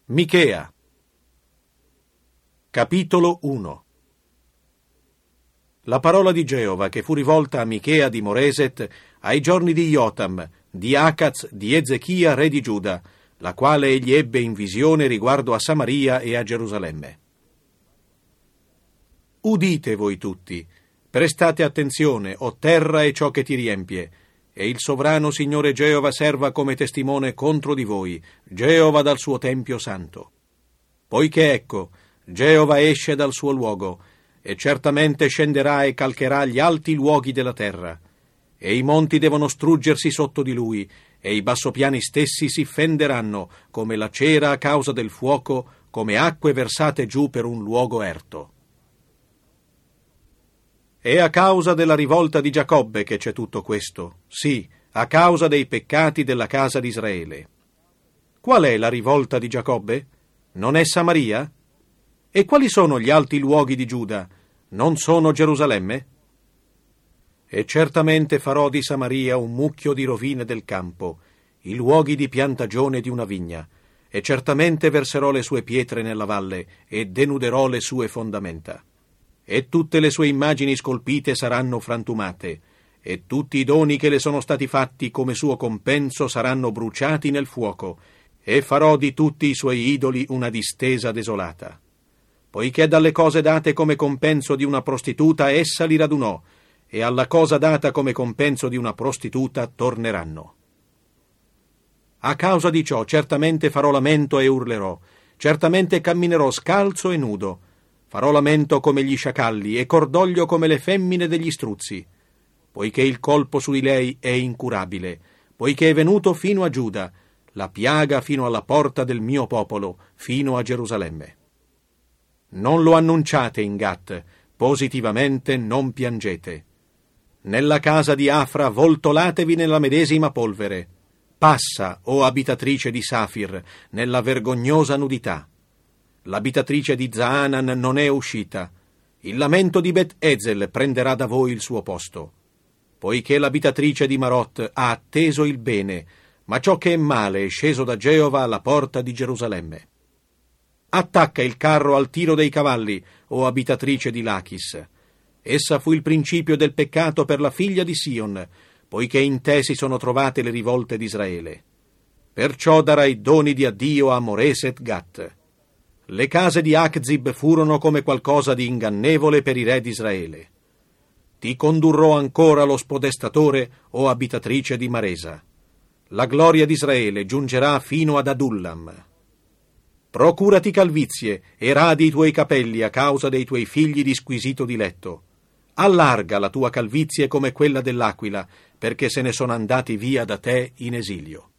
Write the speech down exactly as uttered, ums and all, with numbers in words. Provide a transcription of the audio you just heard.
Michea. Capitolo uno. La parola di Geova che fu rivolta a Michea di Moreset ai giorni di Jotam, di Acaz, di Ezechia, re di Giuda, la quale egli ebbe in visione riguardo a Samaria e a Gerusalemme. Udite voi tutti, prestate attenzione, o terra e ciò che ti riempie, e il sovrano Signore Geova serva come testimone contro di voi, Geova dal suo tempio santo. Poiché ecco, Geova esce dal suo luogo, e certamente scenderà e calcherà gli alti luoghi della terra, e i monti devono struggersi sotto di lui, e i bassopiani stessi si fenderanno, come la cera a causa del fuoco, come acque versate giù per un luogo erto. È a causa della rivolta di Giacobbe che c'è tutto questo, sì, a causa dei peccati della casa di Israele. Qual è la rivolta di Giacobbe? Non è Samaria? E quali sono gli alti luoghi di Giuda? Non sono Gerusalemme? E certamente farò di Samaria un mucchio di rovine del campo, i luoghi di piantagione di una vigna, e certamente verserò le sue pietre nella valle, e denuderò le sue fondamenta. E tutte le sue immagini scolpite saranno frantumate, e tutti i doni che le sono stati fatti come suo compenso saranno bruciati nel fuoco, e farò di tutti i suoi idoli una distesa desolata. Poiché dalle cose date come compenso di una prostituta essa li radunò, e alla cosa data come compenso di una prostituta torneranno. A causa di ciò certamente farò lamento e urlerò, certamente camminerò scalzo e nudo, farò lamento come gli sciacalli e cordoglio come le femmine degli struzzi, poiché il colpo su di lei è incurabile, poiché è venuto fino a Giuda, la piaga fino alla porta del mio popolo, fino a Gerusalemme. Non lo annunciate in Gat, positivamente non piangete. Nella casa di Afra voltolatevi nella medesima polvere. Passa, o abitatrice di Safir, nella vergognosa nudità. L'abitatrice di Zaanan non è uscita. Il lamento di Bet Ezel prenderà da voi il suo posto. Poiché l'abitatrice di Marot ha atteso il bene, ma ciò che è male è sceso da Geova alla porta di Gerusalemme. Attacca il carro al tiro dei cavalli, o abitatrice di Lachis. Essa fu il principio del peccato per la figlia di Sion, poiché in te si sono trovate le rivolte di Israele. Perciò darai doni di addio a Moreset Gat. Le case di Achzib furono come qualcosa di ingannevole per i re di Israele. Ti condurrò ancora lo spodestatore, o abitatrice di Maresa. La gloria di Israele giungerà fino ad Adullam. Procurati calvizie e radi i tuoi capelli a causa dei tuoi figli di squisito diletto. Allarga la tua calvizie come quella dell'aquila, perché se ne sono andati via da te in esilio.